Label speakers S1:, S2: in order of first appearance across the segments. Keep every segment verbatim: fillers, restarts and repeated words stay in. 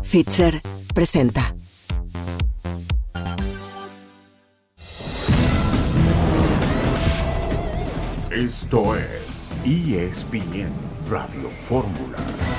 S1: Fitzer presenta.
S2: Esto es E S P N Radio Fórmula.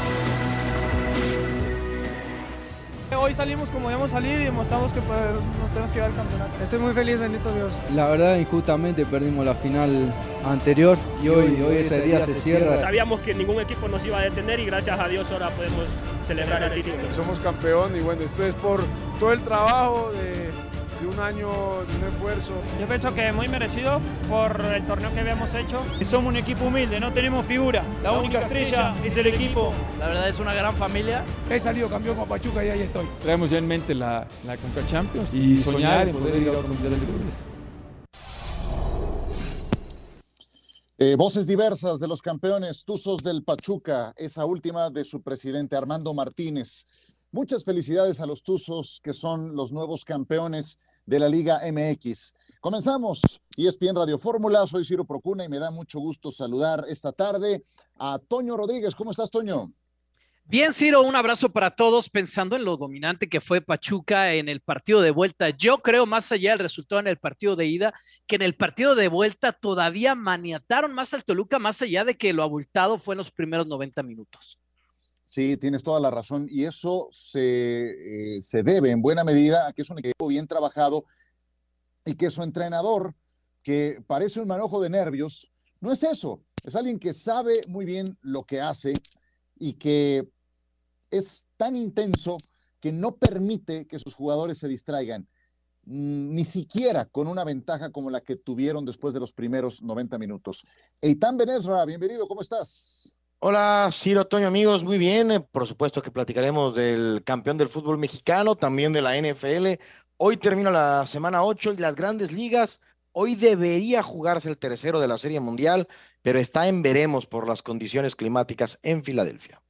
S3: Hoy salimos como debemos salir y demostramos que pues, nos tenemos que llevar el campeonato. Estoy muy feliz, bendito Dios.
S4: La verdad, injustamente perdimos la final anterior y hoy, hoy ese día se cierra.
S5: Sabíamos que ningún equipo nos iba a detener y gracias a Dios ahora podemos celebrar el título.
S6: Somos campeón y bueno, esto es por todo el trabajo de, de un año, de un esfuerzo.
S3: Yo pienso que muy merecido por el torneo que habíamos hecho.
S7: Somos un equipo humilde, no tenemos figura. La, la única estrella, estrella es el equipo.
S8: La verdad es una gran familia.
S7: He salido campeón con Pachuca y ahí estoy.
S9: Traemos ya en mente la, la Conca Champions y, y soñar en poder ir a los mundiales de clubes.
S10: Eh, voces diversas de los campeones Tuzos del Pachuca, esa última de su presidente Armando Martínez. Muchas felicidades a los Tuzos, que son los nuevos campeones de la Liga M X. Comenzamos E S P N Radio Fórmula, soy Ciro Procuna y me da mucho gusto saludar esta tarde a Toño Rodríguez. ¿Cómo estás, Toño?
S11: Bien, Ciro, un abrazo para todos, pensando en lo dominante que fue Pachuca en el partido de vuelta. Yo creo, más allá del resultado en el partido de ida, que en el partido de vuelta todavía maniataron más al Toluca, más allá de que lo abultado fue en los primeros noventa minutos.
S10: Sí, tienes toda la razón, y eso se, eh, se debe en buena medida a que es un equipo bien trabajado y que su entrenador, que parece un manojo de nervios, no es eso, es alguien que sabe muy bien lo que hace y que es tan intenso que no permite que sus jugadores se distraigan, ni siquiera con una ventaja como la que tuvieron después de los primeros noventa minutos. Eitan Benesra, bienvenido, ¿cómo estás?
S12: Hola, Ciro, Toño, amigos, muy bien. Eh, por supuesto que platicaremos del campeón del fútbol mexicano, también de la N F L. Hoy termina la semana ocho y las grandes ligas. Hoy debería jugarse el tercero de la Serie Mundial, pero está en veremos por las condiciones climáticas en Filadelfia.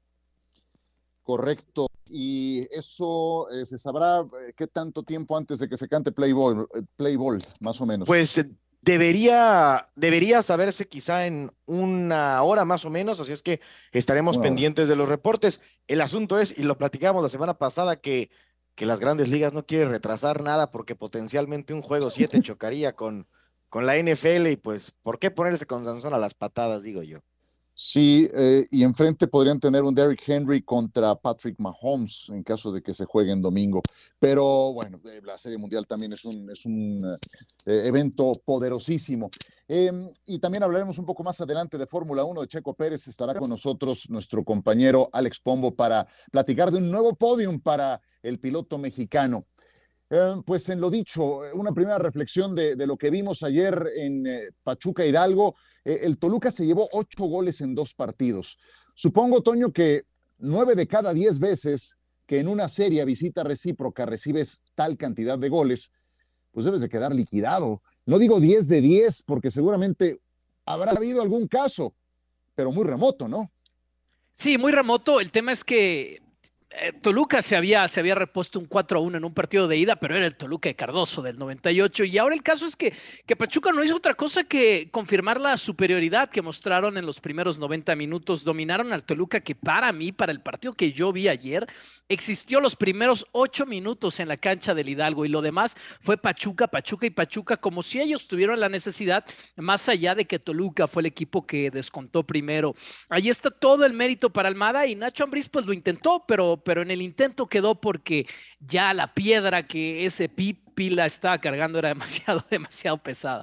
S10: Correcto. Y eso eh, se sabrá eh, qué tanto tiempo antes de que se cante Play Ball, eh, Play Ball, más o menos.
S12: Pues eh, debería, debería saberse quizá en una hora más o menos, así es que estaremos wow. pendientes de los reportes. El asunto es, y lo platicamos la semana pasada, que, que las grandes ligas no quieren retrasar nada porque potencialmente un juego siete chocaría con, con la N F L y pues, ¿por qué ponerse con Sansón a las patadas, digo yo?
S10: Sí, eh, y enfrente podrían tener un Derrick Henry contra Patrick Mahomes en caso de que se juegue en domingo. Pero bueno, eh, la Serie Mundial también es un, es un eh, evento poderosísimo. Eh, y también hablaremos un poco más adelante de Fórmula uno. De Checo Pérez estará con nosotros nuestro compañero Alex Pombo para platicar de un nuevo podium para el piloto mexicano. Eh, pues en lo dicho, una primera reflexión de, de lo que vimos ayer en eh, Pachuca Hidalgo. Eh, el Toluca se llevó ocho goles en dos partidos. Supongo, Toño, que nueve de cada diez veces que en una serie a visita recíproca recibes tal cantidad de goles, pues debes de quedar liquidado. No digo diez de diez porque seguramente habrá habido algún caso, pero muy remoto, ¿no?
S11: Sí, muy remoto. El tema es que Eh, Toluca se había, se había repuesto un cuatro a uno en un partido de ida, pero era el Toluca de Cardoso del noventa y ocho, y ahora el caso es que, que Pachuca no hizo otra cosa que confirmar la superioridad que mostraron en los primeros noventa minutos. Dominaron al Toluca, que para mí, para el partido que yo vi ayer, existió los primeros ocho minutos en la cancha del Hidalgo, y lo demás fue Pachuca, Pachuca y Pachuca, como si ellos tuvieran la necesidad, más allá de que Toluca fue el equipo que descontó primero. Ahí está todo el mérito para Almada, y Nacho Ambriz pues lo intentó, pero pero en el intento quedó porque ya la piedra que ese Pila estaba cargando era demasiado, demasiado pesada.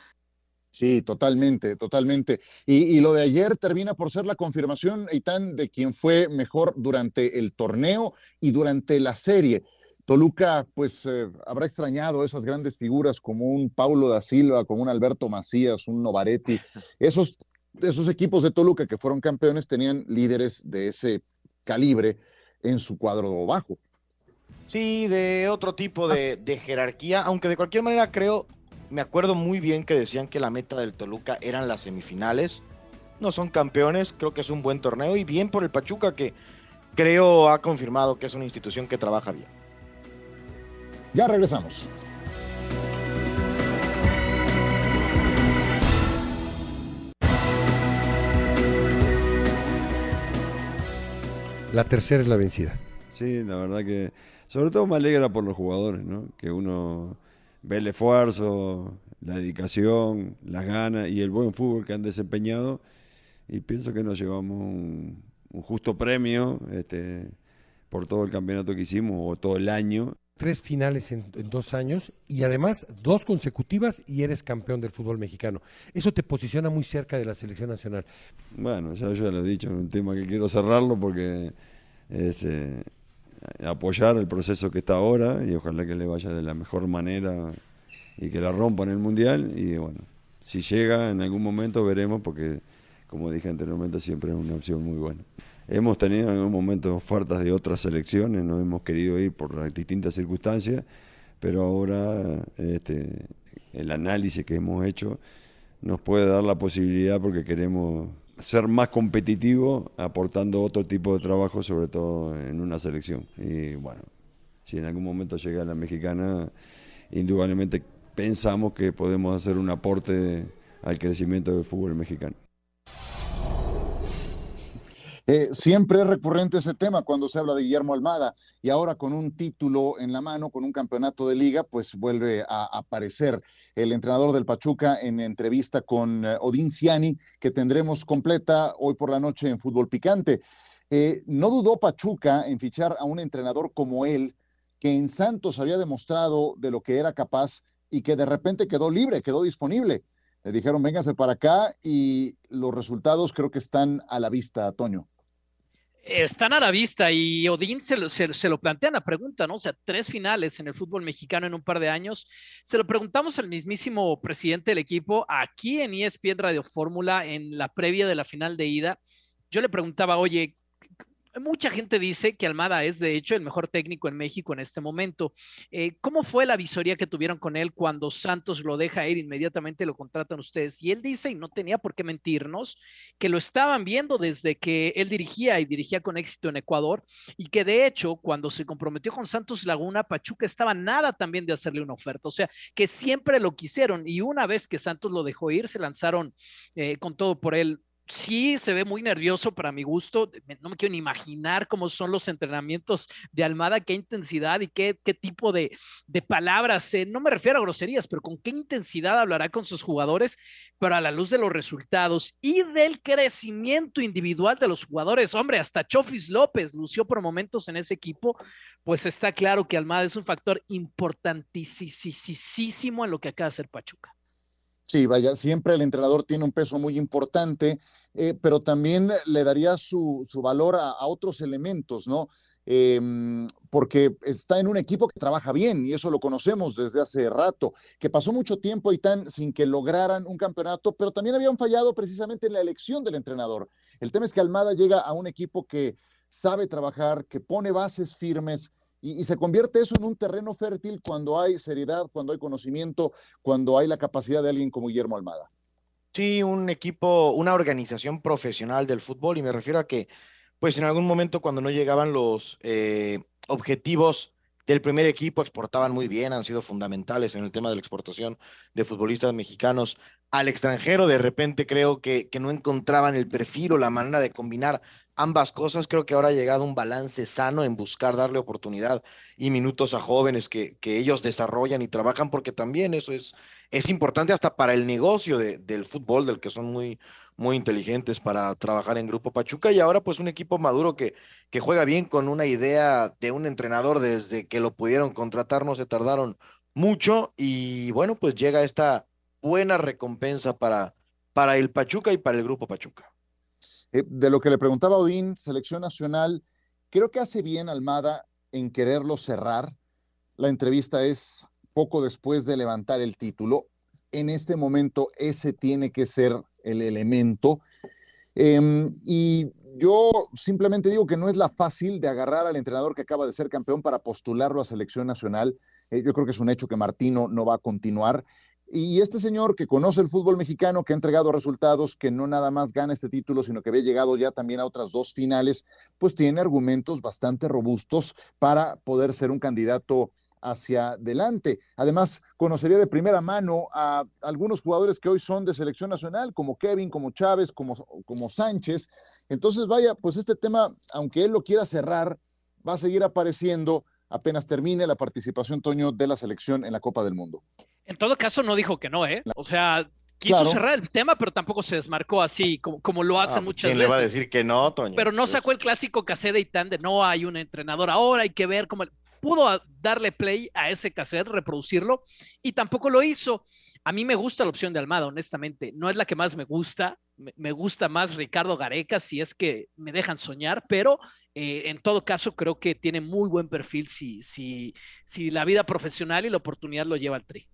S10: Sí, totalmente, totalmente. Y, y lo de ayer termina por ser la confirmación, Eitan, de quien fue mejor durante el torneo y durante la serie. Toluca, pues, eh, habrá extrañado esas grandes figuras como un Paulo da Silva, como un Alberto Macías, un Novaretti. Esos, esos equipos de Toluca que fueron campeones tenían líderes de ese calibre en su cuadro bajo.
S12: Sí, de otro tipo de, de jerarquía, aunque de cualquier manera creo, me acuerdo muy bien que decían que la meta del Toluca eran las semifinales. No son campeones, creo que es un buen torneo y bien por el Pachuca, que creo ha confirmado que es una institución que trabaja bien.
S10: Ya regresamos.
S13: La tercera es la vencida.
S9: sí, la verdad que sobre todo me alegra por los jugadores, ¿no? Que uno ve el esfuerzo, la dedicación, las ganas y el buen fútbol que han desempeñado y pienso que nos llevamos un, un justo premio este, por todo el campeonato que hicimos o todo el año.
S13: Tres finales en, en dos años y además dos consecutivas y eres campeón del fútbol mexicano. Eso te posiciona muy cerca de la selección nacional.
S9: Bueno, ya yo ya lo he dicho, es un tema que quiero cerrarlo porque este, apoyar el proceso que está ahora y ojalá que le vaya de la mejor manera y que la rompa en el Mundial y bueno, si llega en algún momento veremos porque como dije anteriormente siempre es una opción muy buena. Hemos tenido en algún momento ofertas de otras selecciones, no hemos querido ir por las distintas circunstancias, pero ahora este, el análisis que hemos hecho nos puede dar la posibilidad porque queremos ser más competitivos aportando otro tipo de trabajo, sobre todo en una selección. Y bueno, si en algún momento llega la mexicana, indudablemente pensamos que podemos hacer un aporte al crecimiento del fútbol mexicano.
S10: Eh, siempre es recurrente ese tema cuando se habla de Guillermo Almada y ahora con un título en la mano, con un campeonato de liga, pues vuelve a aparecer el entrenador del Pachuca en entrevista con uh, Odín Ciani, que tendremos completa hoy por la noche en Fútbol Picante. Eh, no dudó Pachuca en fichar a un entrenador como él, que en Santos había demostrado de lo que era capaz y que de repente quedó libre, quedó disponible. Le dijeron, véngase para acá y los resultados creo que están a la vista, Toño.
S11: Están a la vista y Odín se lo, se, se lo plantea en la pregunta, ¿no? O sea, tres finales en el fútbol mexicano en un par de años. Se lo preguntamos al mismísimo presidente del equipo aquí en E S P N Radio Fórmula en la previa de la final de ida. Yo le preguntaba, oye, mucha gente dice que Almada es de hecho el mejor técnico en México en este momento. Eh, ¿Cómo fue la visoría que tuvieron con él cuando Santos lo deja ir? Inmediatamente lo contratan ustedes. Y él dice, y no tenía por qué mentirnos, que lo estaban viendo desde que él dirigía y dirigía con éxito en Ecuador y que de hecho cuando se comprometió con Santos Laguna, Pachuca estaba nada también de hacerle una oferta. O sea, que siempre lo quisieron y una vez que Santos lo dejó ir, se lanzaron eh, con todo por él. Sí, se ve muy nervioso para mi gusto. No me quiero ni imaginar cómo son los entrenamientos de Almada, qué intensidad y qué, qué tipo de, de palabras. Eh, no me refiero a groserías, pero con qué intensidad hablará con sus jugadores, pero a la luz de los resultados y del crecimiento individual de los jugadores. Hombre, hasta Chofis López lució por momentos en ese equipo, pues está claro que Almada es un factor importantísimo en lo que acaba de hacer Pachuca.
S10: Sí, vaya, siempre el entrenador tiene un peso muy importante, eh, pero también le daría su, su valor a, a otros elementos, ¿no? Eh, porque está en un equipo que trabaja bien y eso lo conocemos desde hace rato, que pasó mucho tiempo y tan sin que lograran un campeonato, pero también habían fallado precisamente en la elección del entrenador. El tema es que Almada llega a un equipo que sabe trabajar, que pone bases firmes, Y, y se convierte eso en un terreno fértil cuando hay seriedad, cuando hay conocimiento, cuando hay la capacidad de alguien como Guillermo Almada.
S12: Sí, un equipo, una organización profesional del fútbol, y me refiero a que, pues en algún momento cuando no llegaban los eh, objetivos del primer equipo, exportaban muy bien, han sido fundamentales en el tema de la exportación de futbolistas mexicanos al extranjero. De repente creo que, que no encontraban el perfil o la manera de combinar ambas cosas. Creo que ahora ha llegado un balance sano en buscar darle oportunidad y minutos a jóvenes que, que ellos desarrollan y trabajan, porque también eso es, es importante hasta para el negocio de, del fútbol, del que son muy, muy inteligentes para trabajar en Grupo Pachuca. Y ahora pues un equipo maduro que, que juega bien, con una idea de un entrenador desde que lo pudieron contratar, no se tardaron mucho, y bueno, pues llega esta buena recompensa para, para el Pachuca y para el Grupo Pachuca.
S10: Eh, de lo que le preguntaba Odín, selección nacional, creo que hace bien Almada en quererlo cerrar. La entrevista es poco después de levantar el título. En este momento ese tiene que ser el elemento. Eh, y yo simplemente digo que no es la fácil de agarrar al entrenador que acaba de ser campeón para postularlo a selección nacional. Eh, yo creo que es un hecho que Martino no va a continuar. Y este señor que conoce el fútbol mexicano, que ha entregado resultados, que no nada más gana este título, sino que había llegado ya también a otras dos finales, pues tiene argumentos bastante robustos para poder ser un candidato hacia adelante. Además, conocería de primera mano a algunos jugadores que hoy son de selección nacional, como Kevin, como Chávez, como, como Sánchez. Entonces, vaya, pues este tema, aunque él lo quiera cerrar, va a seguir apareciendo apenas termine la participación, Toño, de la selección en la Copa del Mundo.
S11: En todo caso, no dijo que no, ¿eh? O sea, quiso
S10: Claro.
S11: cerrar el tema, pero tampoco se desmarcó así, como, como lo hacen
S12: Ah,
S11: muchas
S12: ¿quién
S11: veces.
S12: le va a decir que no, Toño?
S11: Pero no
S12: Pues,
S11: sacó el clásico cassette de Itán de no hay un entrenador ahora, hay que ver cómo... Pudo darle play a ese cassette, reproducirlo, y tampoco lo hizo. A mí me gusta la opción de Almada, honestamente. No es la que más me gusta. Me, me gusta más Ricardo Gareca, si es que me dejan soñar, pero eh, en todo caso creo que tiene muy buen perfil si, si, si la vida profesional y la oportunidad lo lleva al Tri.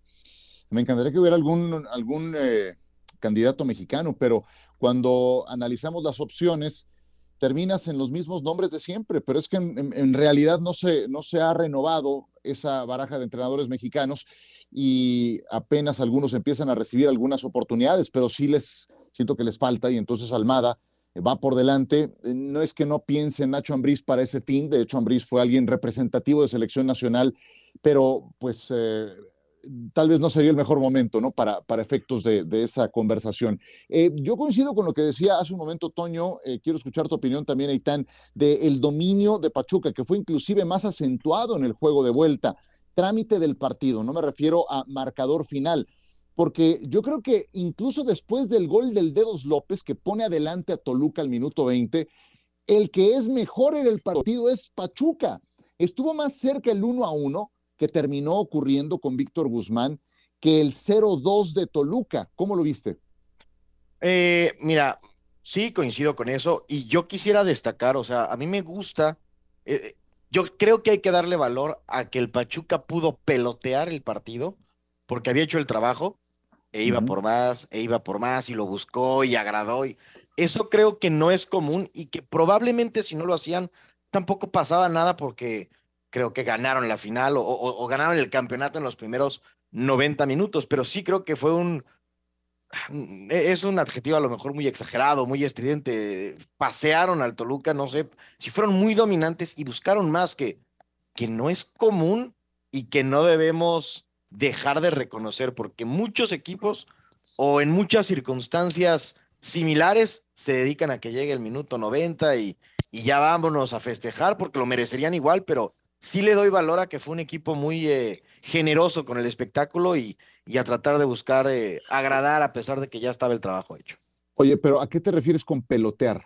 S10: Me encantaría que hubiera algún, algún eh, candidato mexicano, pero cuando analizamos las opciones, terminas en los mismos nombres de siempre, pero es que en, en, en realidad no se, no se ha renovado esa baraja de entrenadores mexicanos y apenas algunos empiezan a recibir algunas oportunidades, pero sí les siento que les falta y entonces Almada va por delante. No es que no piense en Nacho Ambriz para ese fin, de hecho Ambriz fue alguien representativo de selección nacional, pero pues eh, tal vez no sería el mejor momento, ¿no? Para, para efectos de, de esa conversación. Eh, yo coincido con lo que decía hace un momento Toño, eh, quiero escuchar tu opinión también, Aitán, del dominio de Pachuca, que fue inclusive más acentuado en el juego de vuelta. Trámite del partido, no me refiero a marcador final, porque yo creo que incluso después del gol del Dedos López, que pone adelante a Toluca al minuto veinte, el que es mejor en el partido es Pachuca. Estuvo más cerca el uno a uno, que terminó ocurriendo con Víctor Guzmán, que el cero dos de Toluca. ¿Cómo lo viste?
S12: Eh, mira, sí, coincido con eso, y yo quisiera destacar, o sea, a mí me gusta, eh, yo creo que hay que darle valor a que el Pachuca pudo pelotear el partido, porque había hecho el trabajo, e iba
S10: Ujú.
S12: por más, e iba por más, y lo buscó, y agradó, y eso creo que no es común, y que probablemente si no lo hacían, tampoco pasaba nada, porque creo que ganaron la final, o, o, o ganaron el campeonato en los primeros noventa minutos, pero sí creo que fue un... Es un adjetivo a lo mejor muy exagerado, muy estridente. Pasearon al Toluca, no sé, si fueron muy dominantes y buscaron más, que, que no es común y que no debemos dejar de reconocer, porque muchos equipos o en muchas circunstancias similares se dedican a que llegue el minuto noventa y, y ya vámonos a festejar porque lo merecerían igual, pero sí le doy valor a que fue un equipo muy eh, generoso con el espectáculo y, y a tratar de buscar eh, agradar a pesar de que ya estaba el trabajo hecho.
S10: Oye, pero ¿a qué te refieres con pelotear?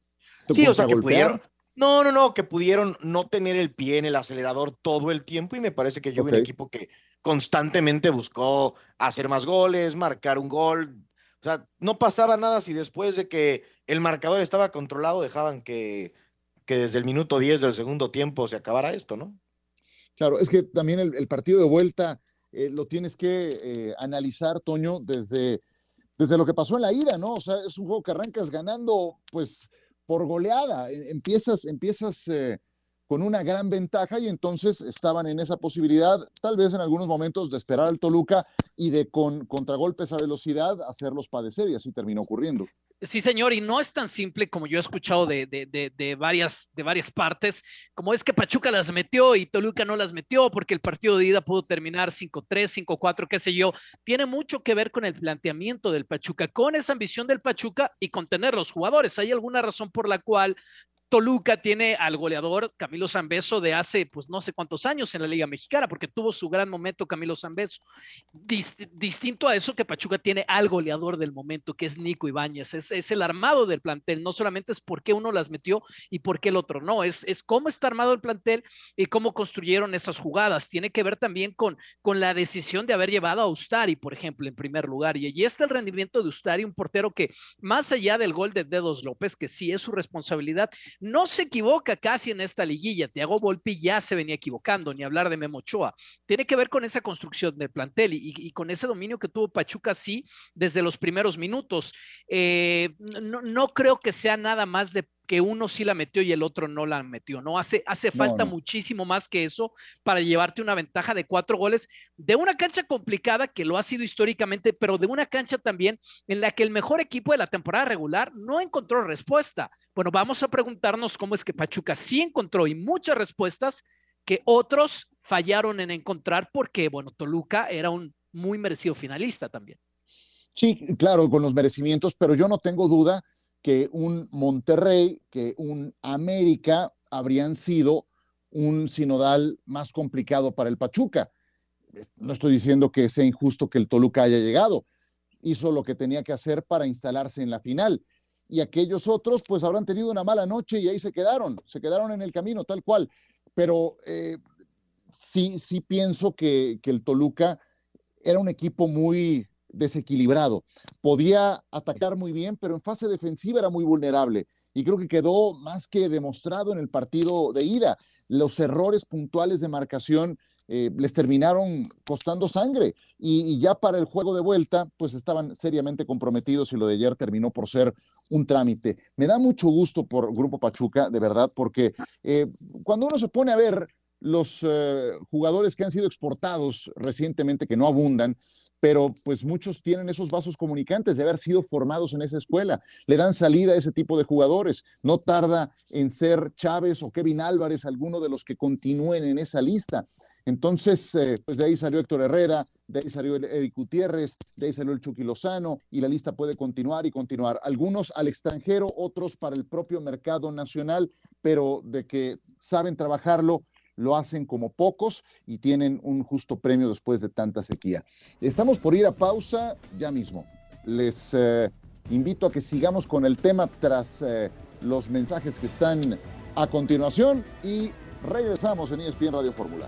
S12: Sí, o sea, que
S10: ¿Contragolpear?
S12: pudieron, no, no, no, que pudieron no tener el pie en el acelerador todo el tiempo y me parece que yo vi
S10: Ok.
S12: un equipo que constantemente buscó hacer más goles, marcar un gol. O sea, no pasaba nada si después de que el marcador estaba controlado dejaban que, que desde el minuto diez del segundo tiempo se acabara esto, ¿no?
S10: Claro, es que también el, el partido de vuelta eh, lo tienes que eh, analizar, Toño, desde, desde lo que pasó en la ida, ¿no? O sea, es un juego que arrancas ganando, pues, por goleada. E- Empiezas, empiezas eh, con una gran ventaja y entonces estaban en esa posibilidad, tal vez en algunos momentos, de esperar al Toluca y de con contragolpes a velocidad hacerlos padecer, y así terminó ocurriendo.
S11: Sí, señor, y no es tan simple como yo he escuchado de, de, de, de, varias, de varias partes, como es que Pachuca las metió y Toluca no las metió porque el partido de ida pudo terminar cinco tres, cinco cuatro, qué sé yo. Tiene mucho que ver con el planteamiento del Pachuca, con esa ambición del Pachuca y con tener los jugadores. ¿Hay alguna razón por la cual Toluca tiene al goleador Camilo Zambeso de hace, pues no sé cuántos años en la Liga Mexicana, porque tuvo su gran momento Camilo Zambeso? Dist distinto a eso, que Pachuca tiene al goleador del momento, que es Nico Ibáñez. Es, es el armado del plantel, no solamente es por qué uno las metió y por qué el otro no, es, es cómo está armado el plantel y cómo construyeron esas jugadas. Tiene que ver también con, con la decisión de haber llevado a Ustari, por ejemplo, en primer lugar, y allí está el rendimiento de Ustari, un portero que, más allá del gol de Dedos López, que sí es su responsabilidad, no se equivoca casi en esta liguilla. Thiago Volpi ya se venía equivocando, ni hablar de Memo Ochoa. Tiene que ver con esa construcción del plantel y, y con ese dominio que tuvo Pachuca, sí, desde los primeros minutos. Eh, no, no creo que sea nada más de que uno sí la metió y el otro no la metió, ¿no? Hace, hace falta
S10: No, no.
S11: muchísimo más que eso para llevarte una ventaja de cuatro goles de una cancha complicada, que lo ha sido históricamente, pero de una cancha también en la que el mejor equipo de la temporada regular no encontró respuesta. Bueno, vamos a preguntarnos cómo es que Pachuca sí encontró, y muchas respuestas que otros fallaron en encontrar, porque, bueno, Toluca era un muy merecido finalista también.
S10: Sí, claro, con los merecimientos, pero yo no tengo duda que un Monterrey, que un América habrían sido un sinodal más complicado para el Pachuca. No estoy diciendo que sea injusto que el Toluca haya llegado, hizo lo que tenía que hacer para instalarse en la final, y aquellos otros pues habrán tenido una mala noche y ahí se quedaron, se quedaron en el camino tal cual, pero eh, sí, sí pienso que, que el Toluca era un equipo muy desequilibrado, podía atacar muy bien, pero en fase defensiva era muy vulnerable, y creo que quedó más que demostrado en el partido de ida. Los errores puntuales de marcación eh, les terminaron costando sangre, y, y ya para el juego de vuelta pues estaban seriamente comprometidos, y lo de ayer terminó por ser un trámite. Me da mucho gusto por Grupo Pachuca, de verdad, porque eh, cuando uno se pone a ver los eh, jugadores que han sido exportados recientemente, que no abundan, pero pues muchos tienen esos vasos comunicantes de haber sido formados en esa escuela, le dan salida a ese tipo de jugadores. No tarda en ser Chávez o Kevin Álvarez alguno de los que continúen en esa lista. Entonces, eh, pues de ahí salió Héctor Herrera, de ahí salió Eric Gutiérrez, de ahí salió el Chucky Lozano, y la lista puede continuar y continuar. Algunos al extranjero, otros para el propio mercado nacional, pero de que saben trabajarlo, lo hacen como pocos y tienen un justo premio después de tanta sequía. Estamos por ir a pausa ya mismo. Les eh, invito a que sigamos con el tema tras eh, los mensajes que están a continuación, y regresamos en E S P N Radio Fórmula.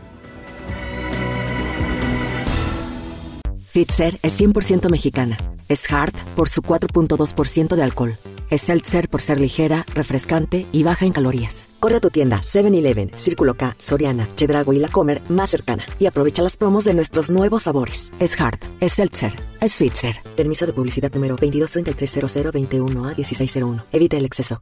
S1: Fitzer es cien por ciento mexicana. Es hard por su cuatro punto dos por ciento de alcohol. Es seltzer por ser ligera, refrescante y baja en calorías. Corre a tu tienda seven eleven, Círculo K, Soriana, Chedraui y La Comer más cercana y aprovecha las promos de nuestros nuevos sabores. Es hard, es seltzer, es Fitzer. Permiso de publicidad número veintidós treinta y tres cero cero veintiuno A dieciséis cero uno. Evita el exceso.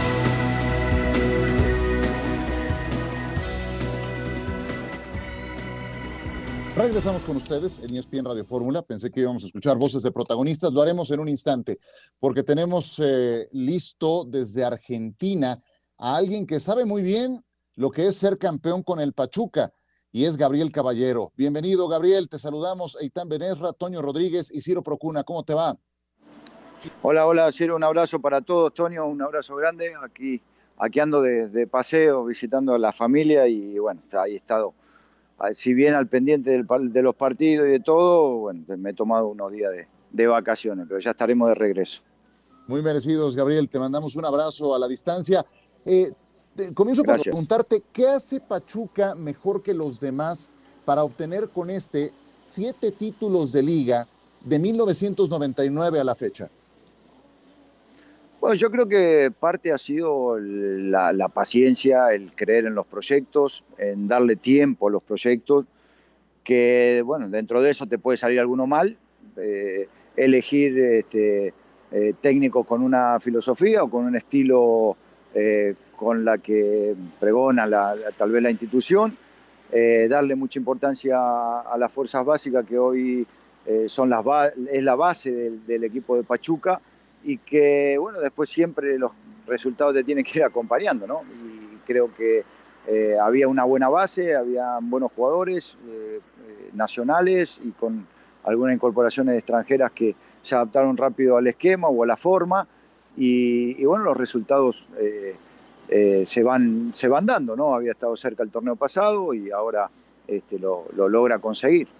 S10: Regresamos con ustedes en E S P N Radio Fórmula. Pensé que íbamos a escuchar voces de protagonistas. Lo haremos en un instante, porque tenemos eh, listo desde Argentina a alguien que sabe muy bien lo que es ser campeón con el Pachuca, y es Gabriel Caballero. Bienvenido, Gabriel. Te saludamos Eitan Benesra, Toño Rodríguez y Ciro Procuna. ¿Cómo te va?
S14: Hola, hola, Ciro. Un abrazo para todos. Toño, un abrazo grande. Aquí, aquí ando de, de paseo, visitando a la familia, y bueno, ahí he estado. Si bien al pendiente del, de los partidos y de todo, bueno, me he tomado unos días de, de vacaciones, pero ya estaremos de regreso.
S10: Muy merecidos, Gabriel. Te mandamos un abrazo a la distancia. Eh, te, comienzo Gracias. por preguntarte, ¿qué hace Pachuca mejor que los demás para obtener con este siete títulos de liga de mil novecientos noventa y nueve a la fecha?
S14: Bueno, yo creo que parte ha sido la, la paciencia, el creer en los proyectos, en darle tiempo a los proyectos, que bueno, dentro de eso te puede salir alguno mal, eh, elegir este, eh, técnicos con una filosofía o con un estilo eh, con la que pregona la, la, tal vez la institución, eh, darle mucha importancia a, a las fuerzas básicas que hoy eh, son las es la base del, del equipo de Pachuca, y que, bueno, después siempre los resultados te tienen que ir acompañando, ¿no? Y creo que eh, había una buena base, había buenos jugadores eh, eh, nacionales y con algunas incorporaciones extranjeras que se adaptaron rápido al esquema o a la forma, y, y bueno, los resultados eh, eh, se, van, se van dando, ¿no? Había estado cerca el torneo pasado y ahora este, lo, lo logra conseguir.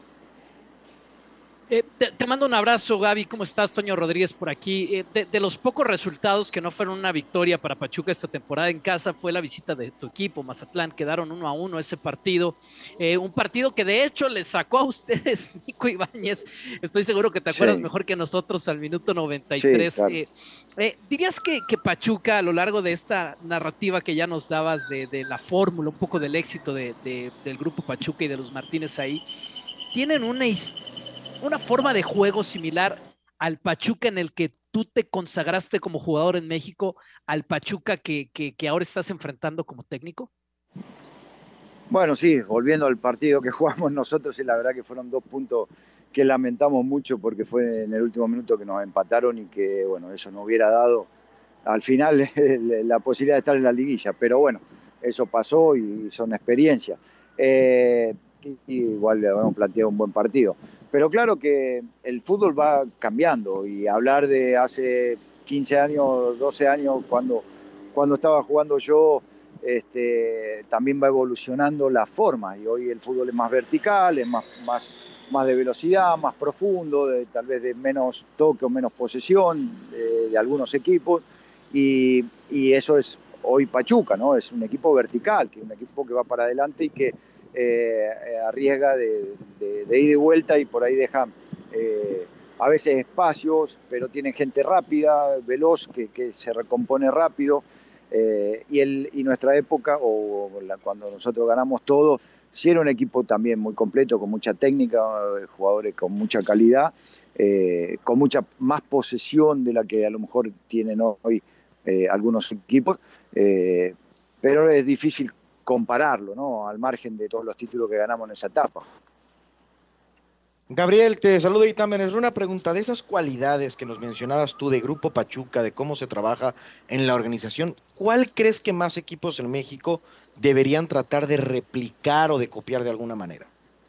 S11: Eh, te, te mando un abrazo, Gaby. ¿Cómo estás? Toño Rodríguez por aquí. Eh, de, de los pocos resultados que no fueron una victoria para Pachuca esta temporada en casa fue la visita de tu equipo, Mazatlán. Quedaron uno a uno ese partido. Eh, un partido que de hecho les sacó a ustedes Nico Ibáñez. Estoy seguro que te acuerdas sí. mejor que nosotros al minuto noventa y tres. Sí, claro. eh, eh, ¿Dirías que, que Pachuca, a lo largo de esta narrativa que ya nos dabas de, de la fórmula, un poco del éxito de, de, del grupo Pachuca y de los Martínez ahí, tienen una historia, una forma de juego similar al Pachuca en el que tú te consagraste como jugador en México, al Pachuca que, que, que ahora estás enfrentando como técnico?
S14: Bueno, sí, volviendo al partido que jugamos nosotros, y la verdad que fueron dos puntos que lamentamos mucho porque fue en el último minuto que nos empataron y que, bueno, eso nos hubiera dado al final la posibilidad de estar en la liguilla, pero bueno, eso pasó y son experiencias. Eh, y, y igual le habíamos planteado un buen partido. Pero claro que el fútbol va cambiando, y hablar de hace quince años, doce años, cuando, cuando estaba jugando yo, este, también va evolucionando la forma, y hoy el fútbol es más vertical, es más, más, más de velocidad, más profundo, de, tal vez de menos toque o menos posesión de, de algunos equipos, y, y eso es hoy Pachuca, ¿no? Es un equipo vertical, que un equipo que va para adelante y que eh, arriesga de, de, de ida y vuelta, y por ahí deja eh, a veces espacios, pero tiene gente rápida, veloz, que, que se recompone rápido. Eh, y, el, y nuestra época, o la, cuando nosotros ganamos todo, sí era un equipo también muy completo, con mucha técnica, eh, jugadores con mucha calidad, eh, con mucha más posesión de la que a lo mejor tienen hoy eh, algunos equipos, eh, pero es difícil compararlo, ¿no? Al margen de todos los títulos que ganamos en esa etapa.
S12: Gabriel, te saludo y también es una pregunta de esas cualidades que nos mencionabas tú de Grupo Pachuca, de cómo se trabaja en la organización. ¿Cuál crees que más equipos en México deberían tratar de replicar o de copiar de alguna manera?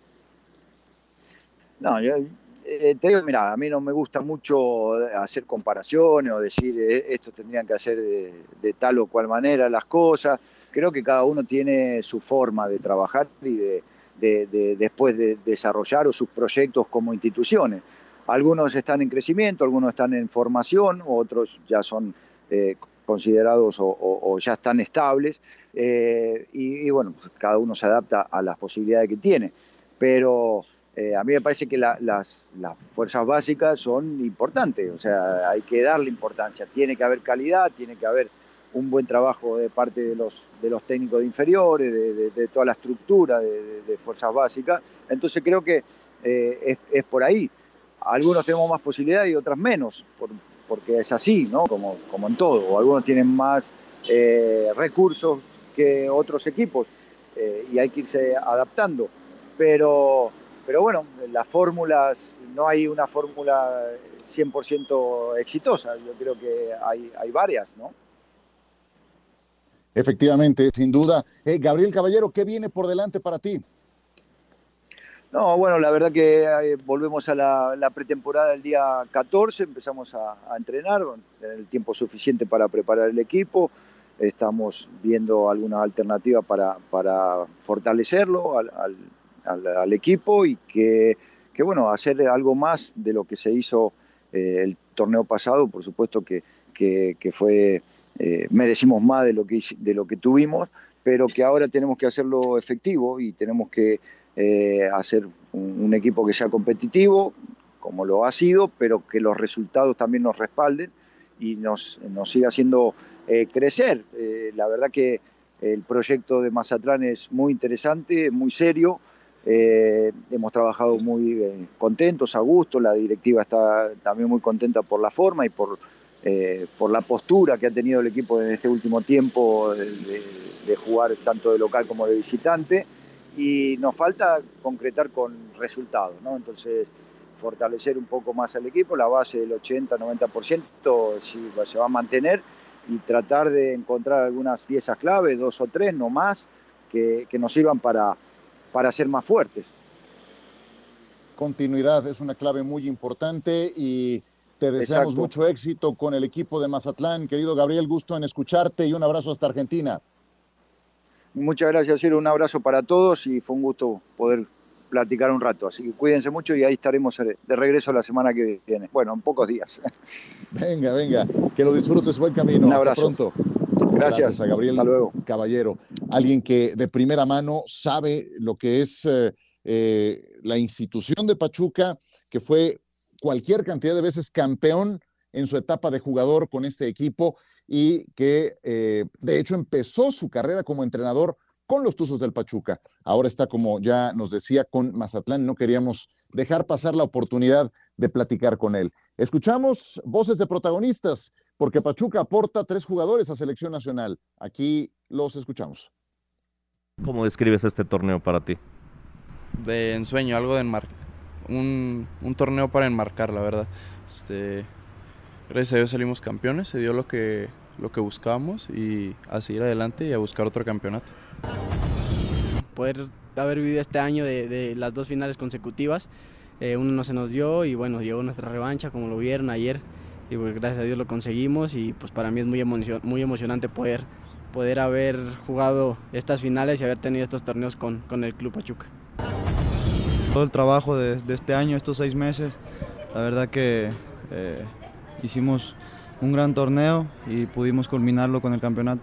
S14: No, yo eh, te digo, mira, a mí no me gusta mucho hacer comparaciones o decir eh, esto tendrían que hacer de, de tal o cual manera las cosas. Creo que cada uno tiene su forma de trabajar y de De, de, después de desarrollar o sus proyectos como instituciones. Algunos están en crecimiento, algunos están en formación, otros ya son eh, considerados o, o, o ya están estables, eh, y, y bueno, pues cada uno se adapta a las posibilidades que tiene. Pero eh, a mí me parece que la, las, las fuerzas básicas son importantes, o sea, hay que darle importancia, tiene que haber calidad, tiene que haber un buen trabajo de parte de los, de los técnicos de inferiores, de, de, de toda la estructura de, de, de fuerzas básicas. Entonces creo que eh, es, es por ahí. Algunos tenemos más posibilidades y otras menos, por, porque es así, ¿no? Como, como en todo. O algunos tienen más eh, recursos que otros equipos, eh, y hay que irse adaptando. Pero, pero bueno, las fórmulas, no hay una fórmula cien por ciento exitosa. Yo creo que hay, hay varias, ¿no?
S10: Efectivamente, sin duda. Eh, Gabriel Caballero, ¿qué viene por delante para ti?
S14: No, bueno, la verdad que eh, volvemos a la, la pretemporada el día catorce, empezamos a, a entrenar, tener el tiempo suficiente para preparar el equipo, estamos viendo algunas alternativas para, para fortalecerlo al, al, al, al equipo y que, que, bueno, hacer algo más de lo que se hizo eh, el torneo pasado, por supuesto que, que, que fue... Eh, merecimos más de lo que de lo que tuvimos, pero que ahora tenemos que hacerlo efectivo y tenemos que eh, hacer un, un equipo que sea competitivo, como lo ha sido, pero que los resultados también nos respalden y nos, nos siga haciendo eh, crecer. Eh, la verdad que el proyecto de Mazatlán es muy interesante, muy serio. Eh, hemos trabajado muy eh, contentos, a gusto, la directiva está también muy contenta por la forma y por Eh, por la postura que ha tenido el equipo en este último tiempo de, de, de jugar tanto de local como de visitante, y nos falta concretar con resultados, ¿no? Entonces, fortalecer un poco más al equipo, la base del ochenta noventa por ciento sí, se va a mantener, y tratar de encontrar algunas piezas clave, dos o tres, no más, que, que nos sirvan para, para ser más fuertes.
S10: Continuidad es una clave muy importante y te deseamos
S14: Exacto.
S10: mucho éxito con el equipo de Mazatlán. Querido Gabriel, gusto en escucharte y un abrazo hasta Argentina.
S14: Muchas gracias, Ciro. Un abrazo para todos y fue un gusto poder platicar un rato. Así que cuídense mucho y ahí estaremos de regreso la semana que viene. Bueno, en pocos días.
S10: Venga, venga. Que lo disfrutes. Buen camino.
S14: Un abrazo.
S10: Hasta pronto.
S14: Gracias.
S10: Gracias a Gabriel
S14: Hasta luego.
S10: Caballero. Alguien que de primera mano sabe lo que es eh, eh, la institución de Pachuca, que fue cualquier cantidad de veces campeón en su etapa de jugador con este equipo y que eh, de hecho empezó su carrera como entrenador con los Tuzos del Pachuca. Ahora está, como ya nos decía, con Mazatlán. No queríamos dejar pasar la oportunidad de platicar con él. Escuchamos voces de protagonistas porque Pachuca aporta tres jugadores a selección nacional. Aquí los escuchamos.
S15: ¿Cómo describes este torneo para ti?
S16: De ensueño, algo de enmarcar. Un, un torneo para enmarcar, la verdad. Este, gracias a Dios salimos campeones, se dio lo que, lo que buscábamos y a seguir adelante y a buscar otro campeonato.
S17: Poder haber vivido este año de, de las dos finales consecutivas, eh, uno no se nos dio y bueno, llegó nuestra revancha como lo vieron ayer y pues gracias a Dios lo conseguimos y pues para mí es muy, emocion, muy emocionante poder poder haber jugado estas finales y haber tenido estos torneos con, con el Club Pachuca.
S4: Todo el trabajo de, de este año, estos seis meses, la verdad que eh, hicimos un gran torneo y pudimos culminarlo con el campeonato.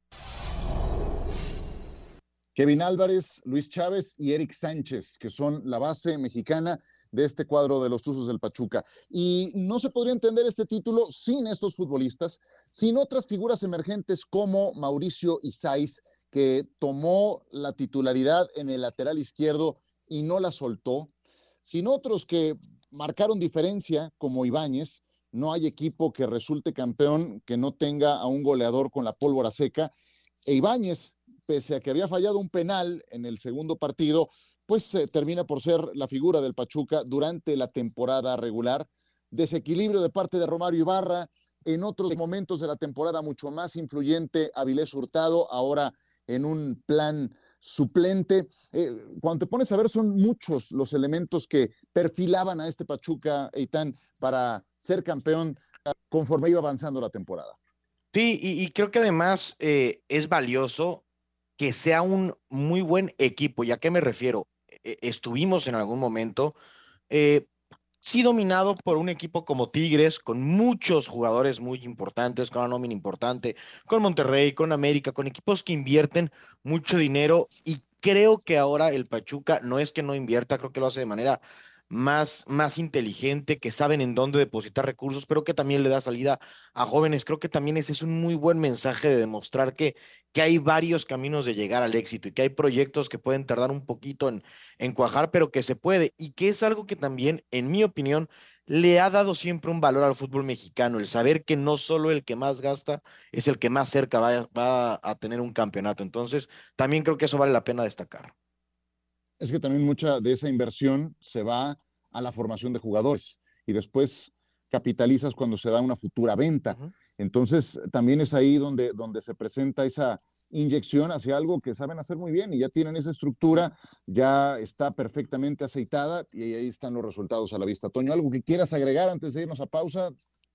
S10: Kevin Álvarez, Luis Chávez y Eric Sánchez, que son la base mexicana de este cuadro de los Tuzos del Pachuca. Y no se podría entender este título sin estos futbolistas, sin otras figuras emergentes como Mauricio Isais, que tomó la titularidad en el lateral izquierdo y no la soltó, sin otros que marcaron diferencia como Ibáñez. No hay equipo que resulte campeón que no tenga a un goleador con la pólvora seca. E Ibáñez, pese a que había fallado un penal en el segundo partido, pues eh, termina por ser la figura del Pachuca durante la temporada regular. Desequilibrio de parte de Romario Ibarra, en otros momentos de la temporada mucho más influyente Avilés Hurtado, ahora en un plan suplente. Eh, cuando te pones a ver, son muchos los elementos que perfilaban a este Pachuca, Eitan, para ser campeón conforme iba avanzando la temporada.
S12: Sí, y, y creo que además eh, es valioso que sea un muy buen equipo. ¿Y a qué me refiero? Eh, estuvimos en algún momento, eh, sí dominado por un equipo como Tigres, con muchos jugadores muy importantes, con una nómina importante, con Monterrey, con América, con equipos que invierten mucho dinero, y creo que ahora el Pachuca no es que no invierta, creo que lo hace de manera más, más inteligente, que saben en dónde depositar recursos, pero que también le da salida a jóvenes. Creo que también ese es un muy buen mensaje de demostrar que, que hay varios caminos de llegar al éxito y que hay proyectos que pueden tardar un poquito en, en cuajar, pero que se puede, y que es algo que también, en mi opinión, le ha dado siempre un valor al fútbol mexicano, el saber que no solo el que más gasta es el que más cerca va, va a tener un campeonato. Entonces, también creo que eso vale la pena destacar.
S10: Es que también mucha de esa inversión se va a la formación de jugadores y después capitalizas cuando se da una futura venta. Uh-huh. Entonces, también es ahí donde, donde se presenta esa inyección hacia algo que saben hacer muy bien y ya tienen esa estructura, ya está perfectamente aceitada y ahí están los resultados a la vista. Toño, ¿algo que quieras agregar antes de irnos a pausa?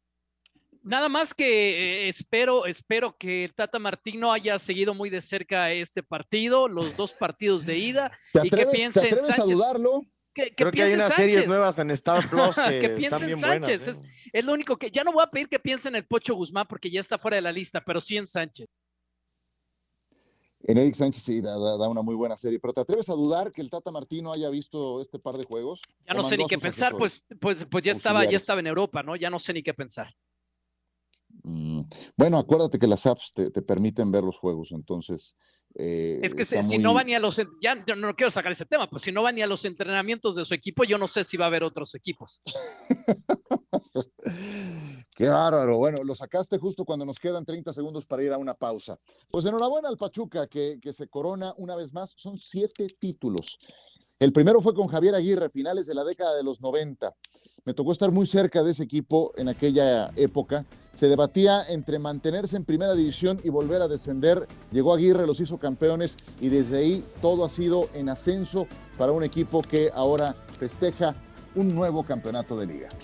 S11: Nada más que eh, espero, espero que el Tata Martino haya seguido muy de cerca este partido, los dos partidos de ida.
S10: ¿Te atreves,
S11: y que piense
S10: ¿te atreves
S11: en
S10: a dudarlo?
S11: Que, que
S12: Creo que hay unas
S11: Sánchez.
S12: series nuevas en Star Plus que,
S11: que piense
S12: están bien
S11: en Sánchez.
S12: buenas, ¿eh?
S11: es, es lo único que... Ya no voy a pedir que piense en el Pocho Guzmán porque ya está fuera de la lista, pero sí en Sánchez.
S10: En Eric Sánchez sí da, da, da una muy buena serie, pero ¿te atreves a dudar que el Tata Martino haya visto este par de juegos?
S11: Ya no sé ni qué pensar, pues, pues, pues ya, estaba, ya estaba en Europa, ¿no? Ya no sé ni qué pensar.
S10: Mm, bueno, acuérdate que las apps te, te permiten ver los juegos, entonces... Eh,
S11: es que se, muy... si no va ni a los... Ya yo no quiero sacar ese tema, pues si no va ni a los entrenamientos de su equipo, yo no sé si va a haber otros equipos.
S10: Qué bárbaro. Bueno, lo sacaste justo cuando nos quedan treinta segundos para ir a una pausa. Pues enhorabuena al Pachuca, que, que se corona una vez más. Son siete títulos. El primero fue con Javier Aguirre, finales de la década de los noventa. Me tocó estar muy cerca de ese equipo en aquella época. Se debatía entre mantenerse en primera división y volver a descender. Llegó Aguirre, los hizo campeones y desde ahí todo ha sido en ascenso para un equipo que ahora festeja un nuevo campeonato de liga.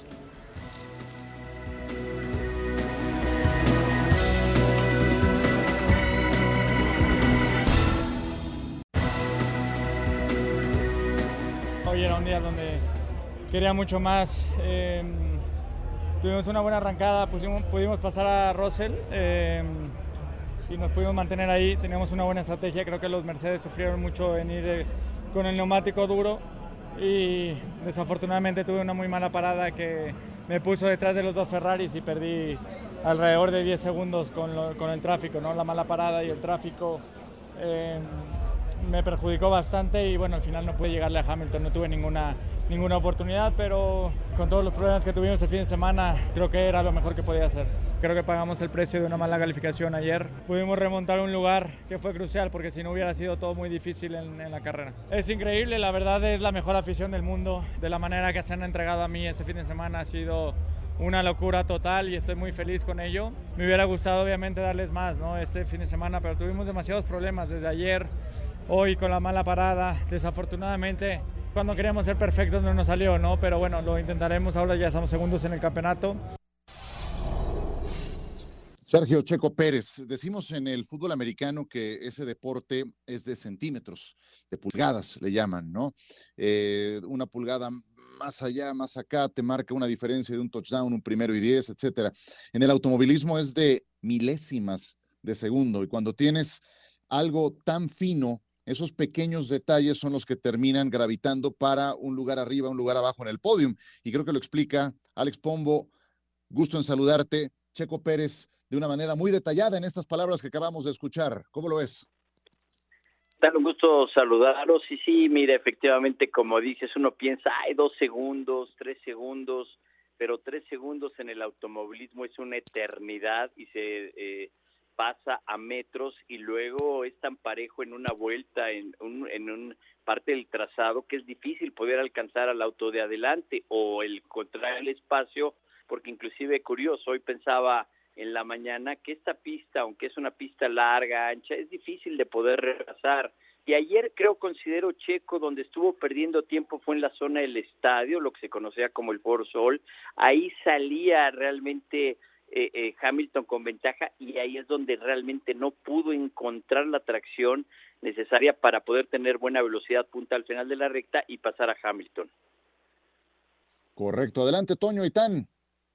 S3: Hoy era un día donde quería mucho más. Eh, tuvimos una buena arrancada, pusimos, pudimos pasar a Russell eh, y nos pudimos mantener ahí. Teníamos una buena estrategia. Creo que los Mercedes sufrieron mucho en ir eh, con el neumático duro y desafortunadamente tuve una muy mala parada que me puso detrás de los dos Ferraris y perdí alrededor de diez segundos con, lo, con el tráfico, ¿no? La mala parada y el tráfico. Eh, me perjudicó bastante y bueno, al final no pude llegarle a Hamilton, no tuve ninguna, ninguna oportunidad, pero con todos los problemas que tuvimos el fin de semana, creo que era lo mejor que podía hacer. Creo que pagamos el precio de una mala calificación ayer. Pudimos remontar un lugar que fue crucial porque si no hubiera sido todo muy difícil en, en la carrera. Es increíble, la verdad es la mejor afición del mundo. De la manera que se han entregado a mí este fin de semana ha sido una locura total y estoy muy feliz con ello. Me hubiera gustado obviamente darles más, ¿no? Este fin de semana, pero tuvimos demasiados problemas desde ayer. Hoy con la mala parada, desafortunadamente cuando queríamos ser perfectos no nos salió, ¿no? Pero bueno, lo intentaremos, ahora ya estamos segundos en el campeonato.
S10: Sergio Checo Pérez, decimos en el fútbol americano que ese deporte es de centímetros, de pulgadas le llaman, ¿no? Eh, una pulgada más allá, más acá, te marca una diferencia de un touchdown, un primero y diez, etcétera. En el automovilismo es de milésimas de segundo, y cuando tienes algo tan fino, esos pequeños detalles son los que terminan gravitando para un lugar arriba, un lugar abajo en el podium, y creo que lo explica Alex Pombo. Gusto en saludarte, Checo Pérez, de una manera muy detallada en estas palabras que acabamos de escuchar. ¿Cómo lo ves?
S18: Dale un gusto saludaros. Y sí, mira, efectivamente, como dices, uno piensa, hay dos segundos, tres segundos, pero tres segundos en el automovilismo es una eternidad y se eh, pasa a metros, y luego es tan parejo en una vuelta, en un, en un parte del trazado, que es difícil poder alcanzar al auto de adelante o el encontrar el espacio, porque inclusive curioso, hoy pensaba en la mañana que esta pista, aunque es una pista larga, ancha, es difícil de poder rebasar. Y ayer creo, considero Checo, donde estuvo perdiendo tiempo fue en la zona del estadio, lo que se conocía como el Foro Sol. Ahí salía realmente eh, eh, Hamilton con ventaja, y ahí es donde realmente no pudo encontrar la tracción necesaria para poder tener buena velocidad punta al final de la recta y pasar a Hamilton.
S10: Correcto. Adelante, Toño Itán.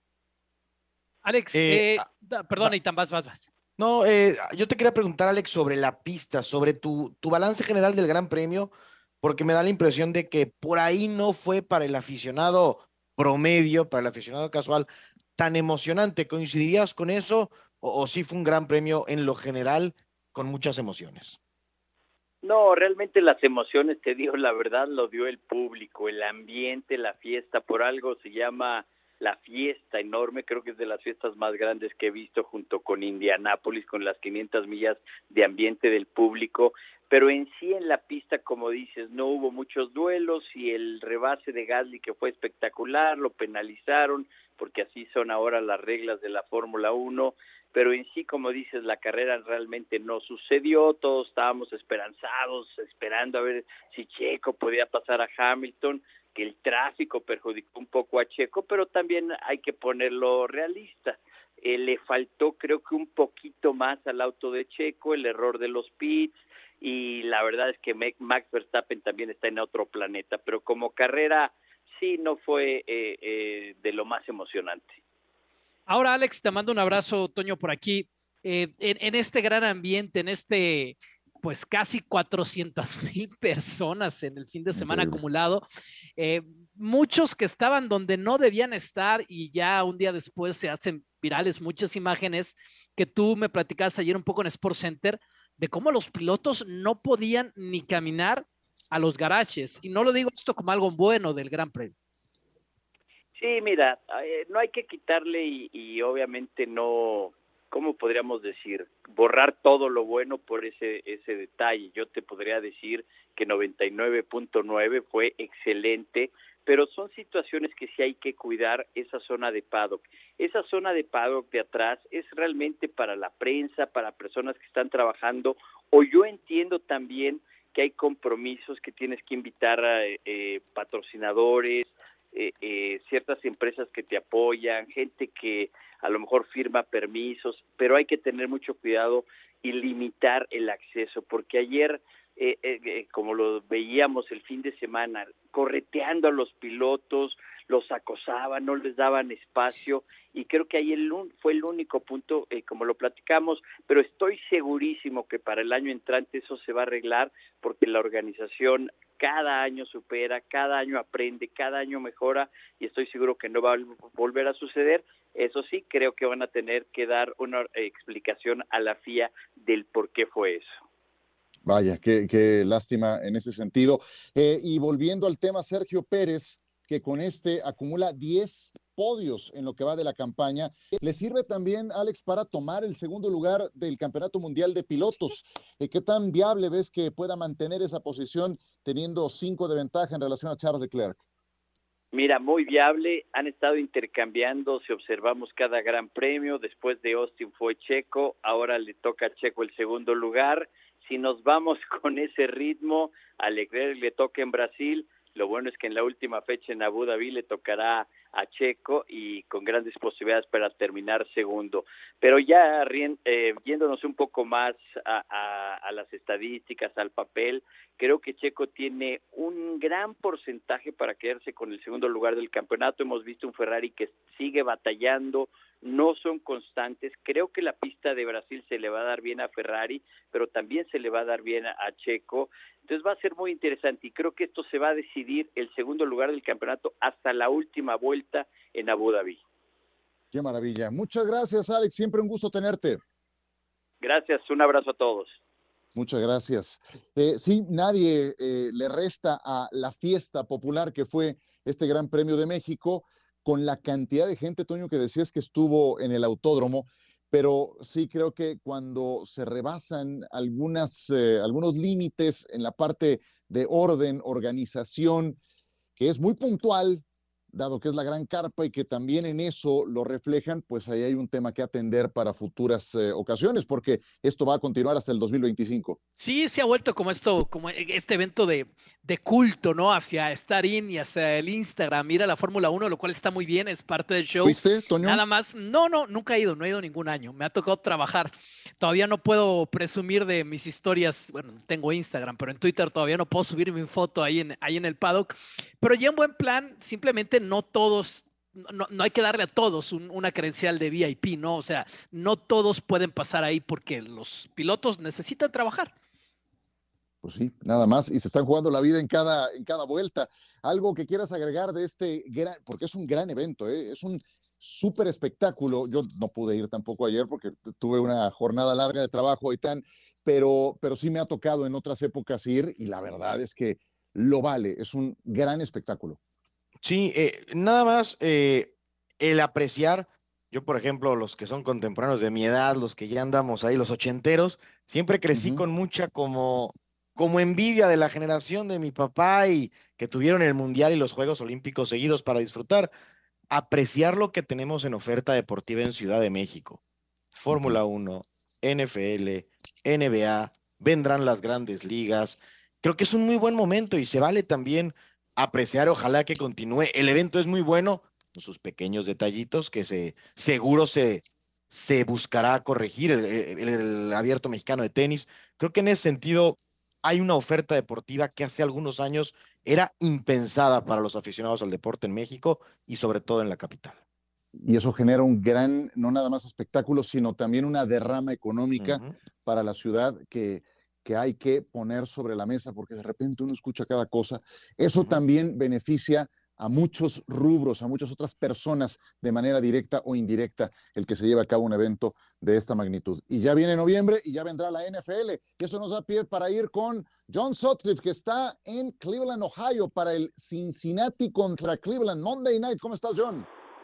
S11: Alex,
S12: Eh,
S11: eh, da- perdón, Eitan, vas, vas, vas.
S12: No, eh, yo te quería preguntar, Alex, sobre la pista, sobre tu, tu balance general del Gran Premio, porque me da la impresión de que por ahí no fue para el aficionado promedio, para el aficionado casual, tan emocionante. ¿Coincidirías con eso? ¿O, o sí fue un Gran Premio en lo general con muchas emociones?
S18: No, realmente las emociones, te digo la verdad, lo dio el público, el ambiente, la fiesta. Por algo se llama la fiesta enorme, creo que es de las fiestas más grandes que he visto, junto con Indianápolis, con las quinientas millas de ambiente del público. Pero en sí, en la pista, como dices, no hubo muchos duelos, y el rebase de Gasly, que fue espectacular, lo penalizaron, porque así son ahora las reglas de la Fórmula uno. Pero en sí, como dices, la carrera realmente no sucedió. Todos estábamos esperanzados, esperando a ver si Checo podía pasar a Hamilton, que el tráfico perjudicó un poco a Checo, pero también hay que ponerlo realista. Eh, le faltó, creo que un poquito más al auto de Checo, el error de los pits, y la verdad es que Max Verstappen también está en otro planeta, pero como carrera sí no fue eh, eh, de lo más emocionante.
S11: Ahora, Alex, te mando un abrazo, Toño, por aquí. Eh, en, en este gran ambiente, en este, pues casi cuatrocientas mil personas en el fin de semana
S19: Increíble.
S11: acumulado, eh, muchos que estaban donde no debían estar, y ya un día después se hacen virales muchas imágenes que tú me platicabas ayer un poco en Sports Center, de cómo los pilotos no podían ni caminar a los garajes. Y no lo digo esto como algo bueno del Gran Premio.
S18: Sí, mira, eh, no hay que quitarle y, y obviamente no, ¿cómo podríamos decir? Borrar todo lo bueno por ese ese detalle. Yo te podría decir que noventa y nueve punto nueve fue excelente, pero son situaciones que sí hay que cuidar. Esa zona de paddock. Esa zona de paddock de atrás es realmente para la prensa, para personas que están trabajando, o yo entiendo también que hay compromisos que tienes que invitar a eh, patrocinadores, Eh, eh, ciertas empresas que te apoyan, gente que a lo mejor firma permisos, pero hay que tener mucho cuidado y limitar el acceso, porque ayer, eh, eh, eh, como lo veíamos el fin de semana, correteando a los pilotos, los acosaban, no les daban espacio, y creo que ahí el, fue el único punto, eh, como lo platicamos, pero estoy segurísimo que para el año entrante eso se va a arreglar, porque la organización cada año supera, cada año aprende, cada año mejora, y estoy seguro que no va a volver a suceder. Eso sí, creo que van a tener que dar una eh, explicación a la F I A del por qué fue eso.
S10: Vaya, qué, qué lástima en ese sentido. Eh, y volviendo al tema, Sergio Pérez, que con este acumula diez podios en lo que va de la campaña, le sirve también, Alex, para tomar el segundo lugar del Campeonato Mundial de Pilotos. Eh, ¿Qué tan viable ves que pueda mantener esa posición teniendo cinco de ventaja en relación a Charles Leclerc?
S18: Mira, muy viable, han estado intercambiando, si observamos cada gran premio, después de Austin fue Checo, ahora le toca a Checo el segundo lugar. Si nos vamos con ese ritmo, a Leclerc le toca en Brasil, Lo bueno es que en la última fecha en Abu Dhabi le tocará a Checo y con grandes posibilidades para terminar segundo. Pero ya eh, yéndonos un poco más a, a, a las estadísticas, al papel, creo que Checo tiene un gran porcentaje para quedarse con el segundo lugar del campeonato. Hemos visto un Ferrari que sigue batallando, no son constantes. Creo que la pista de Brasil se le va a dar bien a Ferrari, pero también se le va a dar bien a, a Checo. Entonces va a ser muy interesante y creo que esto se va a decidir el segundo lugar del campeonato hasta la última vuelta en Abu Dhabi.
S10: Qué maravilla. Muchas gracias, Alex. Siempre un gusto tenerte.
S18: Gracias. Un abrazo a todos.
S10: Muchas gracias. Eh, sí, nadie eh, le resta a la fiesta popular que fue este Gran Premio de México, con la cantidad de gente, Toño, que decías que estuvo en el autódromo, pero sí creo que cuando se rebasan algunas, eh, algunos límites en la parte de orden, organización, que es muy puntual, dado que es la gran carpa y que también en eso lo reflejan, pues ahí hay un tema que atender para futuras eh, ocasiones, porque esto va a continuar hasta el dos mil veinticinco.
S11: Sí, se ha vuelto como esto, como este evento de, de culto, ¿no? Hacia Star In y hacia el Instagram, ir a la Fórmula uno, lo cual está muy bien, es parte del show.
S10: ¿Fuiste, Toño?
S11: Nada más, no, no, nunca he ido, no he ido ningún año, me ha tocado trabajar. Todavía no puedo presumir de mis historias, bueno, tengo Instagram, pero en Twitter todavía no puedo subir mi foto ahí en, ahí en el paddock, pero ya en buen plan, simplemente no todos, no, no hay que darle a todos un, una credencial de V I P, ¿no? O sea, no todos pueden pasar ahí porque los pilotos necesitan trabajar.
S10: Pues sí, nada más, y se están jugando la vida en cada, en cada vuelta. Algo que quieras agregar de este gran, porque es un gran evento, ¿eh? Es un súper espectáculo. Yo no pude ir tampoco ayer porque tuve una jornada larga de trabajo y tan, pero, pero sí me ha tocado en otras épocas ir y la verdad es que lo vale, es un gran espectáculo.
S12: Sí, eh, nada más eh, el apreciar, yo por ejemplo, los que son contemporáneos de mi edad, los que ya andamos ahí, los ochenteros, siempre crecí uh-huh. con mucha como... como envidia de la generación de mi papá y que tuvieron el Mundial y los Juegos Olímpicos seguidos para disfrutar, apreciar lo que tenemos en oferta deportiva en Ciudad de México. Fórmula uno, N F L, N B A, vendrán las grandes ligas. Creo que es un muy buen momento y se vale también apreciar, ojalá que continúe. El evento es muy bueno, con sus pequeños detallitos que se, seguro se, se buscará corregir, el, el, el Abierto Mexicano de Tenis. Creo que en ese sentido hay una oferta deportiva que hace algunos años era impensada para los aficionados al deporte en México y sobre todo en la capital.
S10: Y eso genera un gran, no nada más espectáculo, sino también una derrama económica uh-huh. para la ciudad que, que hay que poner sobre la mesa, porque de repente uno escucha cada cosa. Eso uh-huh. también beneficia a muchos rubros, a muchas otras personas de manera directa o indirecta el que se lleve a cabo un evento de esta magnitud. Y ya viene noviembre y ya vendrá la N F L y eso nos da pie para ir con John Sutcliffe, que está en Cleveland, Ohio, para el Cincinnati contra Cleveland Monday Night. ¿Cómo estás, John?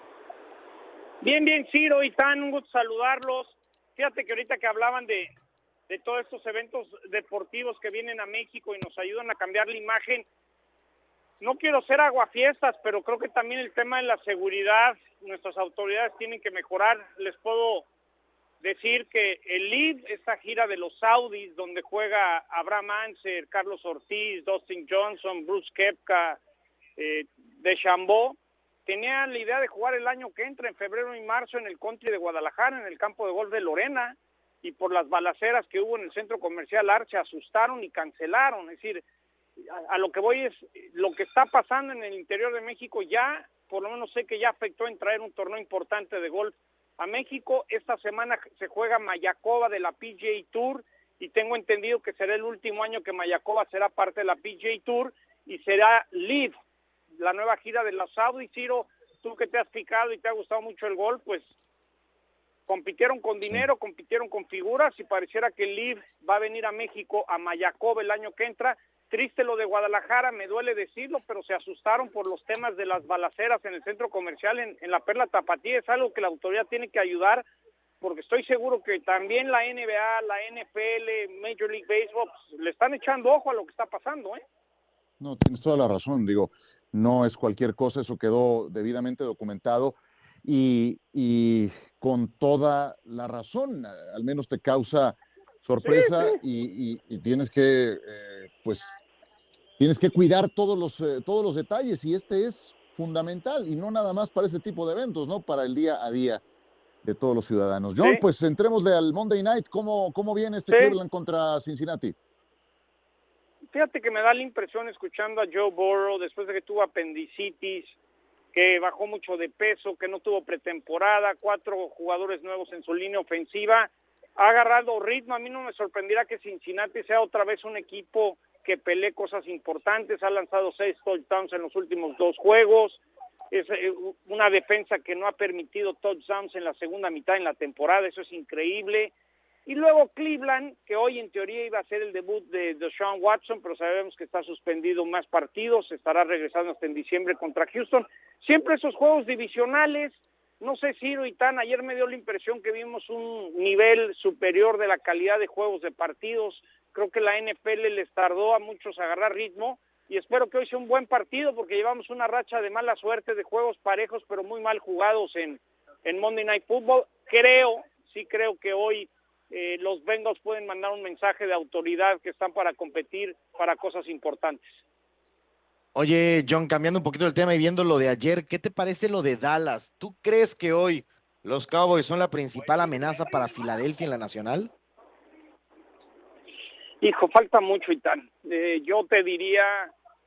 S19: Bien, bien, Ciro y Tan, un gusto saludarlos. Fíjate que ahorita que hablaban de, de todos estos eventos deportivos que vienen a México y nos ayudan a cambiar la imagen, no quiero ser aguafiestas, pero creo que también el tema de la seguridad, nuestras autoridades tienen que mejorar. Les puedo decir que el Lead, esta gira de los Saudis, donde juega Abraham Anser, Carlos Ortiz, Dustin Johnson, Bruce Koepka, eh, DeChambeau, tenían la idea de jugar el año que entra, en febrero y marzo, en el country de Guadalajara, en el campo de golf de Lorena, y por las balaceras que hubo en el centro comercial Arche, asustaron y cancelaron. Es decir, a, a lo que voy es, lo que está pasando en el interior de México ya, por lo menos sé que ya afectó en traer un torneo importante de golf a México. Esta semana se juega Mayakoba de la P G A Tour, y tengo entendido que será el último año que Mayakoba será parte de la P G A Tour, y será Lead, la nueva gira de los Saudis. Ciro, tú que te has picado y te ha gustado mucho el golf, pues compitieron con dinero, compitieron con figuras, y pareciera que el Lead va a venir a México, a Mayakoba, el año que entra. Triste lo de Guadalajara, me duele decirlo, pero se asustaron por los temas de las balaceras en el centro comercial, en, en la Perla Tapatía. Es algo que la autoridad tiene que ayudar, porque estoy seguro que también la N B A, la N F L, Major League Baseball, pues, le están echando ojo a lo que está pasando, ¿eh?
S10: No, tienes toda la razón, digo, no es cualquier cosa, eso quedó debidamente documentado y, y con toda la razón, al menos te causa sorpresa. Sí, sí. Y, y, y tienes que, eh, pues, tienes que cuidar todos los, eh, todos los detalles y este es fundamental y no nada más para ese tipo de eventos, ¿no? Para el día a día de todos los ciudadanos. John, sí. Pues entrémosle al Monday Night. ¿Cómo, cómo viene este sí. Cleveland contra Cincinnati?
S19: Fíjate que me da la impresión escuchando a Joe Burrow después de que tuvo apendicitis, que bajó mucho de peso, que no tuvo pretemporada, cuatro jugadores nuevos en su línea ofensiva, ha agarrado ritmo. A mí no me sorprenderá que Cincinnati sea otra vez un equipo que pelee cosas importantes, ha lanzado seis touchdowns en los últimos dos juegos, es una defensa que no ha permitido touchdowns en la segunda mitad en la temporada, eso es increíble. Y luego Cleveland, que hoy en teoría iba a ser el debut de Deshaun Watson, pero sabemos que está suspendido más partidos, estará regresando hasta en diciembre contra Houston. Siempre esos juegos divisionales, no sé, Ciro y Tan, ayer me dio la impresión que vimos un nivel superior de la calidad de juegos de partidos. Creo que la N F L les tardó a muchos a agarrar ritmo y espero que hoy sea un buen partido porque llevamos una racha de mala suerte de juegos parejos pero muy mal jugados en, en Monday Night Football. Creo, sí creo que hoy eh, los Bengals pueden mandar un mensaje de autoridad que están para competir para cosas importantes.
S12: Oye, John, cambiando un poquito el tema y viendo lo de ayer, ¿qué te parece lo de Dallas? ¿Tú crees que hoy los Cowboys son la principal amenaza para Filadelfia en la Nacional?
S19: Hijo, falta mucho, Itán. Eh, yo te diría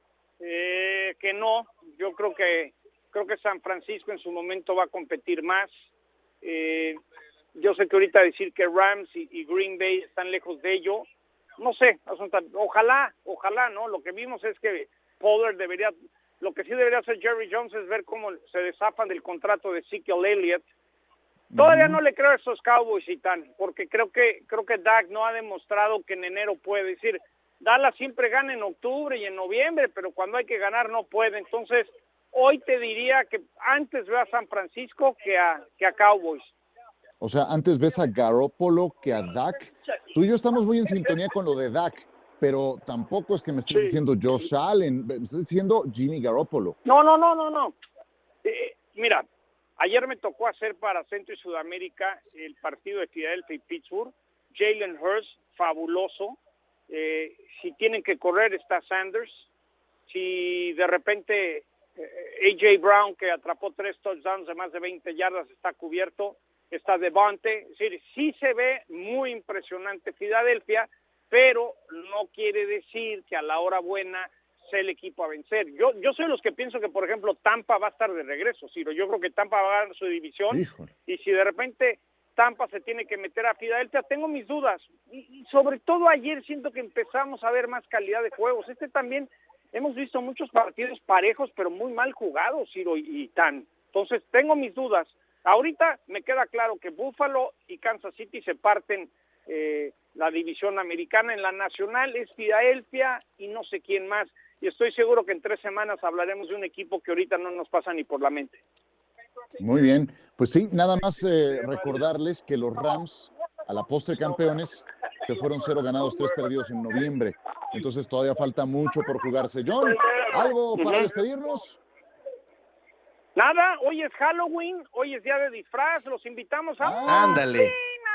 S19: eh, que no. Yo creo que creo que San Francisco en su momento va a competir más. Eh, yo sé que ahorita decir que Rams y, y Green Bay están lejos de ello. No sé, ojalá, ojalá, ¿no? Lo que vimos es que Pollard debería, lo que sí debería hacer Jerry Jones es ver cómo se deshafan del contrato de Ezekiel Elliott. Todavía no le creo a esos Cowboys y tan, porque creo que creo que Dak no ha demostrado que en enero puede. Es decir, Dallas siempre gana en octubre y en noviembre, pero cuando hay que ganar no puede. Entonces, hoy te diría que antes veo a San Francisco que a, que a Cowboys.
S10: O sea, antes ves a Garoppolo que a Dak. Tú y yo estamos muy en sintonía con lo de Dak, pero tampoco es que me estés sí. diciendo Josh Allen, me estás diciendo Jimmy Garoppolo.
S19: No, no, no, no, no. Eh, mira, ayer me tocó hacer para Centro y Sudamérica el partido de Filadelfia y Pittsburgh. Jalen Hurts, fabuloso. Eh, si tienen que correr está Sanders. Si de repente eh, A J Brown, que atrapó tres touchdowns de más de veinte yardas, está cubierto, está Devontae. Es decir, sí se ve muy impresionante Filadelfia, pero no quiere decir que a la hora buena sea el equipo a vencer. Yo yo soy los que pienso que, por ejemplo, Tampa va a estar de regreso, Ciro. Yo creo que Tampa va a ganar su división. Híjole. Y si de repente Tampa se tiene que meter a Filadelfia, tengo mis dudas. Y, y sobre todo ayer siento que empezamos a ver más calidad de juegos. Este también, hemos visto muchos partidos parejos, pero muy mal jugados, Ciro y, y Tan. Entonces, tengo mis dudas. Ahorita me queda claro que Buffalo y Kansas City se parten eh, la división americana. En la nacional es Filadelfia y no sé quién más. Y estoy seguro que en tres semanas hablaremos de un equipo que ahorita no nos pasa ni por la mente.
S10: Muy bien, pues sí, nada más eh, recordarles que los Rams, a la postre campeones, se fueron cero ganados, tres perdidos en noviembre. Entonces todavía falta mucho por jugarse. John, ¿algo para despedirnos?
S19: Nada, hoy es Halloween, hoy es día de disfraz, los invitamos a...
S12: Ah, ándale.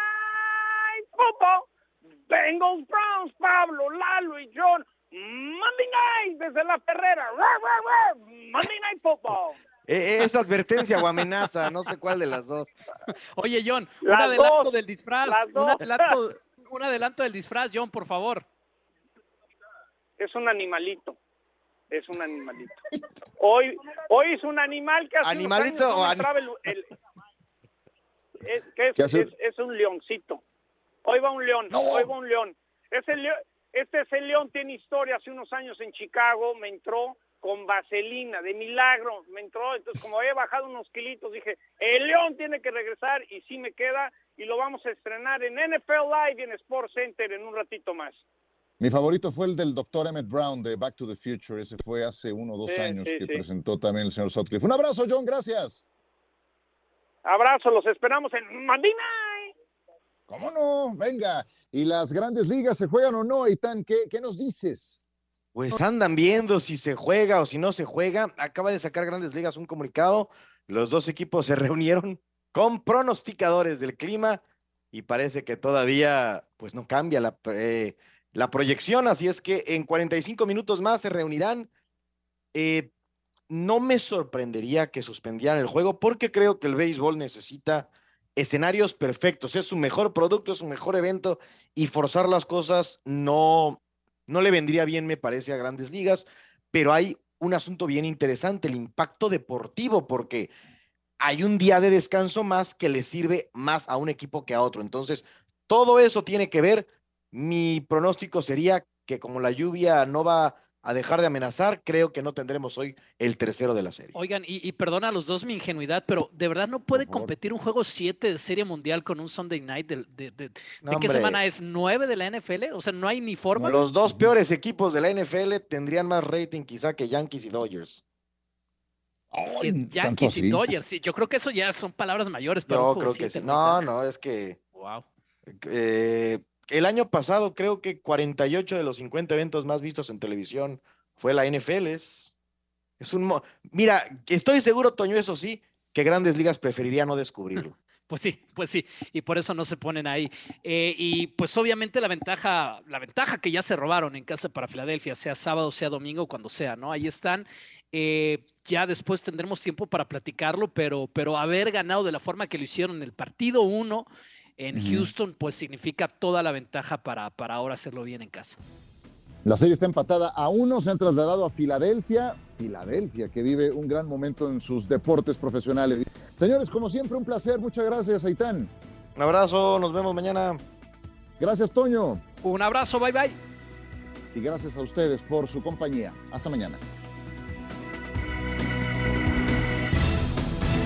S19: Bengals, Browns, Pablo, Lalo y John. Monday Night desde la Ferrera. Monday Night Football.
S12: Eh, ¿Es advertencia o amenaza? No sé cuál de las dos.
S11: Oye, John,
S19: las
S11: un adelanto
S19: dos,
S11: del disfraz. Un adelanto, un adelanto del disfraz, John, por favor.
S19: Es un animalito. Es un animalito. Hoy, hoy es un animal que hace
S12: ¿Animalito
S19: unos años
S12: o
S19: no
S12: anim...
S19: el, el, es, que es, es, es un leoncito. Hoy va un león, no. hoy va un león. Ese león. Este es el león, tiene historia. Hace unos años en Chicago me entró con vaselina, de milagro me entró. Entonces, como había bajado unos kilitos, dije, el león tiene que regresar y sí me queda. Y lo vamos a estrenar en N F L Live y en Sports Center en un ratito más.
S10: Mi favorito fue el del doctor Emmett Brown de Back to the Future. Ese fue hace uno o dos sí, años sí, que sí. presentó también el señor Sutcliffe. Un abrazo, John, gracias.
S19: Abrazo, los esperamos en Monday Night.
S10: ¿Cómo no? Venga. ¿Y las grandes ligas se juegan o no, Eitan? ¿Qué, qué nos dices?
S12: Pues andan viendo si se juega o si no se juega. Acaba de sacar Grandes Ligas un comunicado. Los dos equipos se reunieron con pronosticadores del clima y parece que todavía pues no cambia la, eh, la proyección, así es que en cuarenta y cinco minutos más se reunirán. Eh, no me sorprendería que suspendieran el juego porque creo que el béisbol necesita escenarios perfectos, es su mejor producto, es su mejor evento y forzar las cosas no, no le vendría bien, me parece, a Grandes Ligas, pero hay un asunto bien interesante, el impacto deportivo, porque hay un día de descanso más que le sirve más a un equipo que a otro, entonces todo eso tiene que ver. Mi pronóstico sería que como la lluvia no va a dejar de amenazar, creo que no tendremos hoy el tercero de la serie.
S11: Oigan, y, y perdona a los dos mi ingenuidad, pero ¿de verdad no puede competir un juego siete de Serie Mundial con un Sunday Night? ¿De, de, de,
S12: No,
S11: ¿de qué
S12: hombre.
S11: semana es? ¿nueve de la N F L? O sea, no hay ni forma.
S12: Los dos peores equipos de la N F L tendrían más rating quizá que Yankees y Dodgers.
S11: Que Yankees y Dodgers, sí, yo creo que eso ya son palabras mayores para
S12: Yo
S11: un juego
S12: creo que
S11: siete,
S12: sí. No,
S11: ¿verdad?
S12: no, es que...
S11: Wow.
S12: Eh, el año pasado creo que cuarenta y ocho de los cincuenta eventos más vistos en televisión fue la N F L. Es, es un... mo- Mira, estoy seguro, Toño, eso sí, que Grandes Ligas preferiría no descubrirlo.
S11: Pues sí, pues sí, y por eso no se ponen ahí. Eh, y pues obviamente la ventaja, la ventaja que ya se robaron en casa para Filadelfia, sea sábado, sea domingo, cuando sea, ¿no? Ahí están. Eh, ya después tendremos tiempo para platicarlo, pero, pero haber ganado de la forma que lo hicieron en el partido uno en
S10: Ujú.
S11: Houston, pues significa toda la ventaja para, para ahora hacerlo bien en casa.
S10: La serie está empatada a uno, se han trasladado a Filadelfia. Filadelfia, que vive un gran momento en sus deportes profesionales. Señores, como siempre, un placer. Muchas gracias, Aitán.
S12: Un abrazo, nos vemos mañana.
S10: Gracias, Toño.
S11: Un abrazo, bye bye.
S10: Y gracias a ustedes por su compañía. Hasta mañana.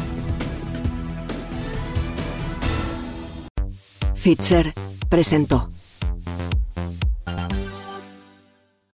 S1: Fitzer presentó.